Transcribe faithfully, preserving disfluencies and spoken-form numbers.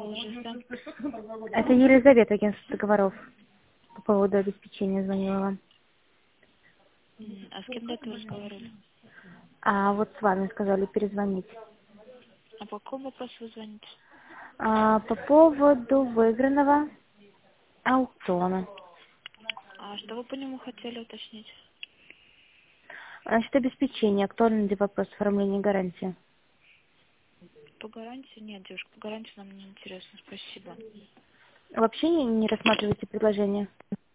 Алжир, да? Это Елизавета, агентство договоров. По поводу обеспечения звонила вам. М, А с кем до этого разговаривали? А вот с вами сказали перезвонить. А по какому вопросу вы звоните? А, по поводу выигранного аукциона. А что вы по нему хотели уточнить? Значит, обеспечение. Актуальный ли вопрос оформления гарантии? По гарантии? Нет, девушка, по гарантии нам не интересно, спасибо. Вообще не, не рассматриваете предложение?